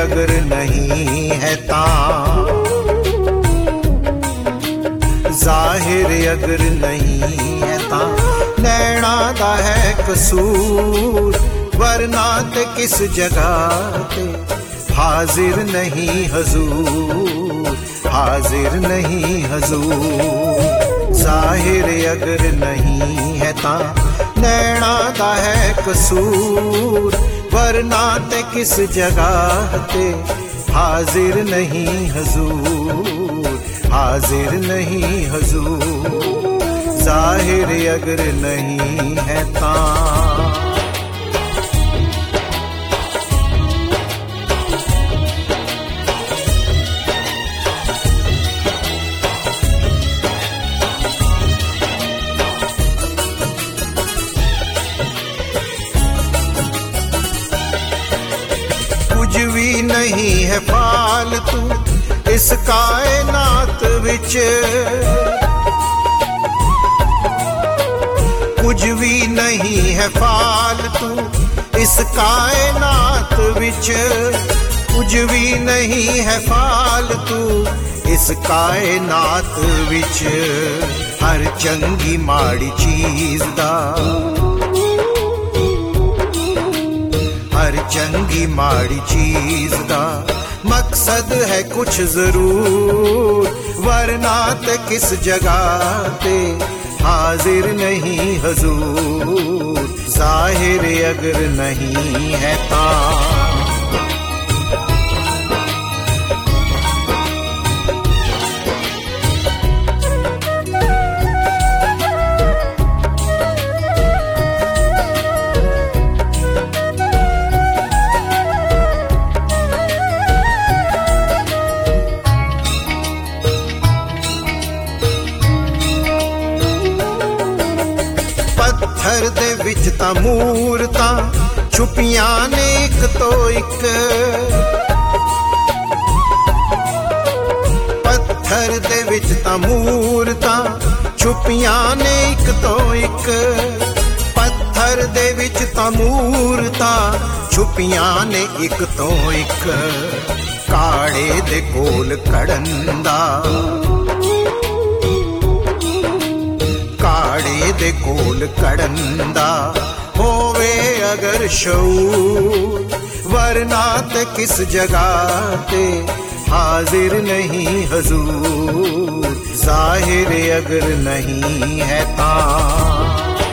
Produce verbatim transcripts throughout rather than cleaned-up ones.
अगर नहीं है तां, जाहिर अगर नहीं है तां नैना दा है कसूर, वरना ते किस जगह ते हाजिर नहीं हजूर, हाजिर नहीं हजूर। जाहिर अगर नहीं है तां नैना दा है कसूर, वरना ते किस जगह ते हाजिर नहीं हजूर, हाजिर नहीं हजूर। जाहिर अगर नहीं है तां। कुछ भी नहीं है फालतू इस कायनात विच, कुछ भी नहीं है फालतू इस कायनात विच, कुछ भी नहीं है फालतू इस कायनात विच। हर चंगी माड़ी चीज दा, हर चंगी माड़ी चीज दा मकसद है कुछ जरूर, वरना ते किस जगह ते हाजिर नहीं हजूर। जाहिर अगर नहीं है तां। पत्थर दे विच तां मूरतां छुपियां ने इक तो इक, पत्थर दे विच तां मूरतां छुपियां ने इक तो इक, पत्थर दे विच तां मूरतां छुपियां ने इक तो इक। काड़े दे कोल कड़न दा, काड़े दे कोल कड़न दा होवे अगर शऊर, वरना ते किस जगह ते हाजिर नहीं हजूर। जाहिर अगर नहीं है तां।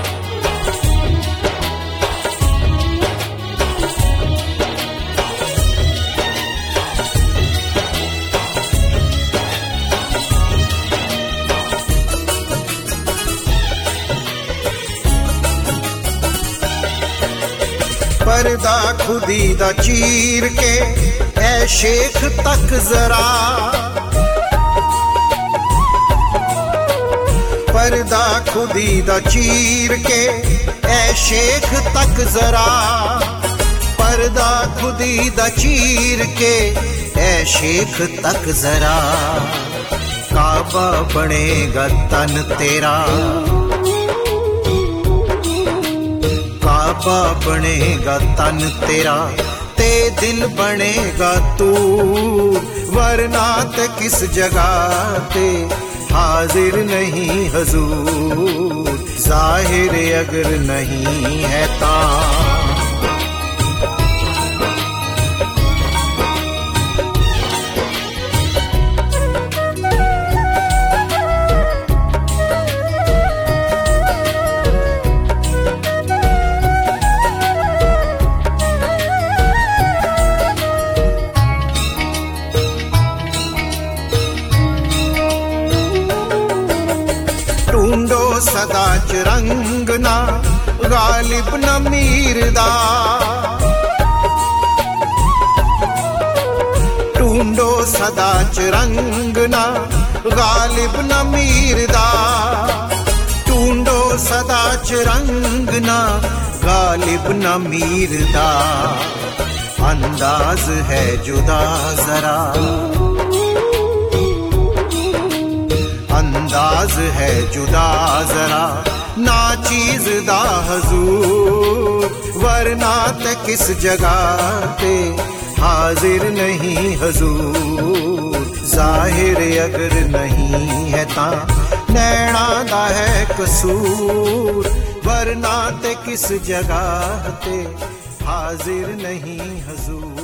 पर्दा खुदी दा चीर के ऐ शेख तक जरा, पर्दा खुदी दा चीर के ऐ शेख तक जरा, पर्दा खुदी दा चीर के ऐ शेख तक जरा। काबा बनेगा तन तेरा, काबा बनेगा तन तेरा ते दिल बनेगा तू, वरना ते किस जगह ते हाजिर नहीं हजूर। जाहिर अगर नहीं है तां। ढूंढो सदा च रंग ना गालिब न मीर दा, ढूंढो सदा च रंग ना गालिब न मीर दा, ढूंढो सदा च रंग ना गालिब न मीर दा। अंदाज है जुदा जरा, अंदाज है जुदा जरा ना चीज दा हजूर, वरना ते किस जगह ते हाजिर नहीं हजूर। जाहिर अगर नहीं है ता नैना दा है कसूर, वरना ते किस जगह ते हाजिर नहीं हजूर।